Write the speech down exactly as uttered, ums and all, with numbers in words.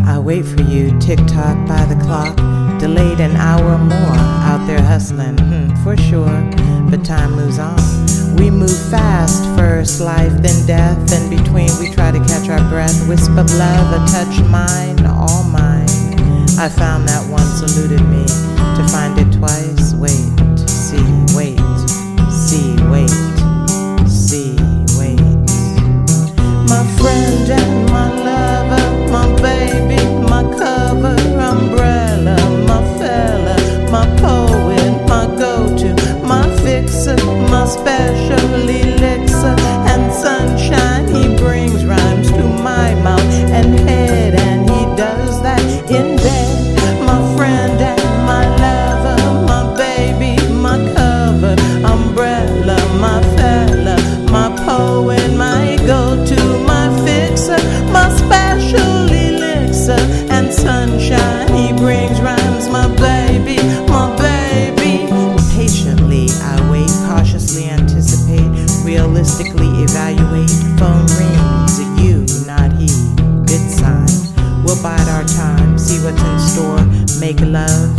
I wait for you, tick-tock by the clock, delayed an hour more, out there hustling, hmm, for sure, but time moves on. We move fast, first life, then death, in between we try to catch our breath, wisp of love, a touch, mine, all mine. I found that once eluded me, to find it twice, wait, see, wait, see, wait, see, wait. My friend and my lover, my baby, my cover, umbrella, my fella, my poet, my go-to, my fixer, my special elixir, and sunshine. He brings rhymes to my mouth and head, and he does that in bed. My friend and my lover, my baby, my cover, umbrella, my fella, my poet, my go-to, my fixer, my special elixir, and sunshine. He brings rhymes, my baby, my baby. Patiently I wait, cautiously anticipate, realistically evaluate. Phone rings, you, not he, good sign. We'll bide our time, see what's in store, make love,